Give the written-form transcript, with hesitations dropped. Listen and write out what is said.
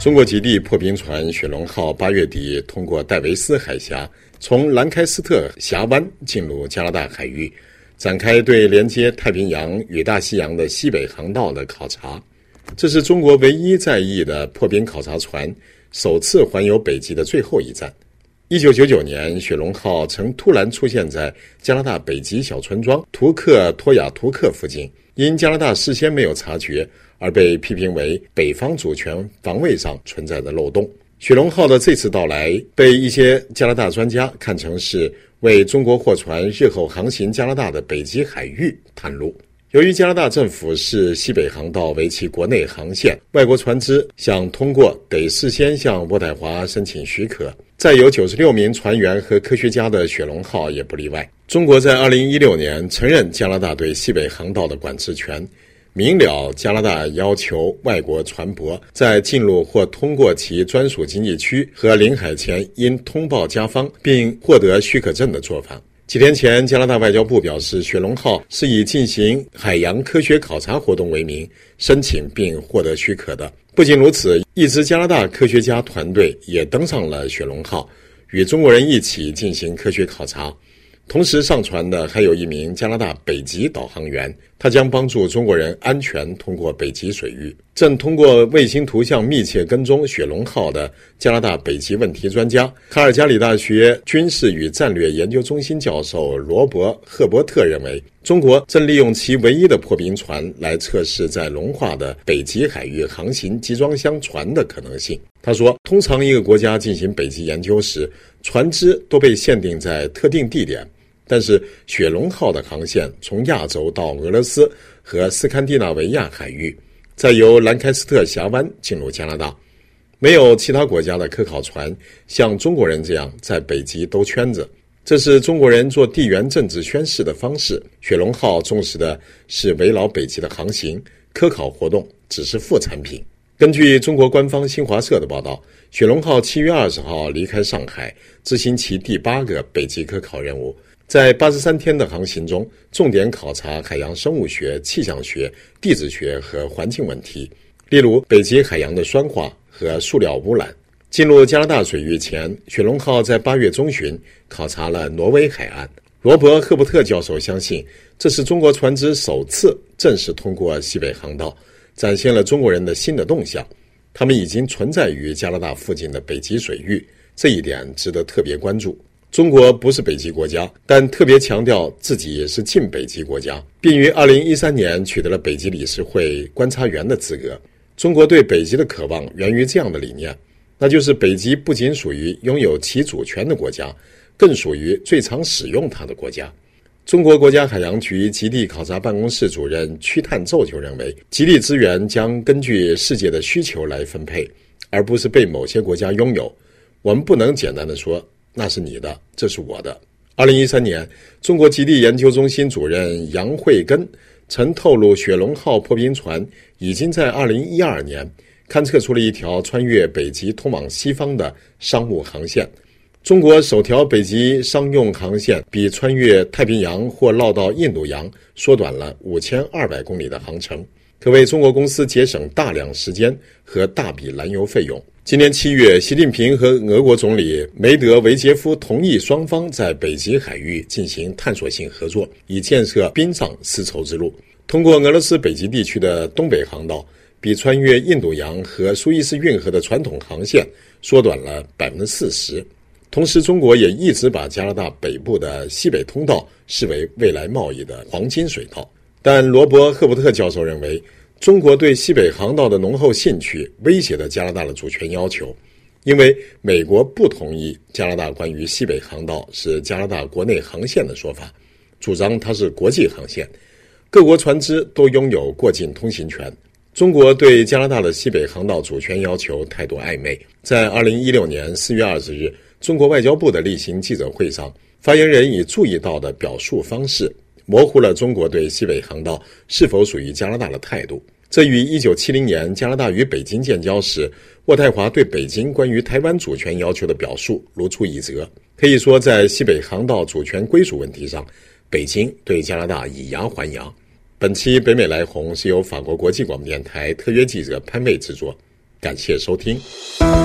中国极地破冰船雪龙号8月底通过戴维斯海峡，从兰开斯特峡湾进入加拿大海域，展开对连接太平洋与大西洋的西北航道的考察。这是中国唯一在役的破冰考察船首次环游北极的最后一站。1999年，雪龙号曾突然出现在加拿大北极小村庄图克托亚图克附近，因加拿大事先没有察觉而被批评为北方主权防卫上存在的漏洞。雪龙号的这次到来被一些加拿大专家看成是为中国货船日后航行加拿大的北极海域探路。由于加拿大政府视西北航道为其国内航线，外国船只想通过得事先向渥太华申请许可。载有96名船员和科学家的雪龙号也不例外。中国在2016年承认加拿大对西北航道的管制权，明了加拿大要求外国船舶在进入或通过其专属经济区和领海前应通报加方并获得许可证的做法。几天前，加拿大外交部表示，雪龙号是以进行海洋科学考察活动为名申请并获得许可的。不仅如此，一支加拿大科学家团队也登上了雪龙号，与中国人一起进行科学考察。同时上船的还有一名加拿大北极导航员，他将帮助中国人安全通过北极水域。正通过卫星图像密切跟踪雪龙号的加拿大北极问题专家、卡尔加里大学军事与战略研究中心教授罗伯·赫伯特认为，中国正利用其唯一的破冰船来测试在融化的北极海域航行集装箱船的可能性。他说，通常一个国家进行北极研究时，船只都被限定在特定地点，但是雪龙号的航线从亚洲到俄罗斯和斯堪的纳维亚海域，再由兰开斯特峡湾进入加拿大。没有其他国家的科考船像中国人这样在北极兜圈子，这是中国人做地缘政治宣示的方式。雪龙号重视的是围绕北极的航行，科考活动只是副产品。根据中国官方新华社的报道，雪龙号7月20号离开上海，执行其第8个北极科考任务。在83天的航行中，重点考察海洋生物学、气象学、地质学和环境问题，例如北极海洋的酸化和塑料污染。进入加拿大水域前，雪龙号在8月中旬考察了挪威海岸。罗伯·赫伯特教授相信，这是中国船只首次正式通过西北航道，展现了中国人的新的动向。他们已经存在于加拿大附近的北极水域，这一点值得特别关注。中国不是北极国家，但特别强调自己也是近北极国家，并于2013年取得了北极理事会观察员的资格。中国对北极的渴望源于这样的理念，那就是北极不仅属于拥有其主权的国家，更属于最常使用它的国家。中国国家海洋局极地考察办公室主任屈探奏就认为，极地资源将根据世界的需求来分配，而不是被某些国家拥有。我们不能简单地说那是你的，这是我的。2013年，中国极地研究中心主任杨慧根曾透露，雪龙号破冰船已经在2012年勘测出了一条穿越北极通往西方的商务航线。中国首条北极商用航线比穿越太平洋或绕到印度洋缩短了5200公里的航程，可为中国公司节省大量时间和大笔燃油费用。今年7月，习近平和俄国总理梅德韦杰夫同意双方在北极海域进行探索性合作，以建设冰上丝绸之路。通过俄罗斯北极地区的东北航道，比穿越印度洋和苏伊士运河的传统航线缩短了40%。同时，中国也一直把加拿大北部的西北通道视为未来贸易的黄金水道。但罗伯·赫伯特教授认为，中国对西北航道的浓厚兴趣威胁了加拿大的主权要求，因为美国不同意加拿大关于西北航道是加拿大国内航线的说法，主张它是国际航线，各国船只都拥有过境通行权。中国对加拿大的西北航道主权要求态度暧昧。在2016年4月20日，中国外交部的例行记者会上，发言人以注意到的表述方式模糊了中国对西北航道是否属于加拿大的态度。这与1970年加拿大与北京建交时，渥太华对北京关于台湾主权要求的表述如出一辙。可以说，在西北航道主权归属问题上，北京对加拿大以牙还牙。本期北美来红是由法国国际广播电台特约记者潘卫制作。 感谢收听。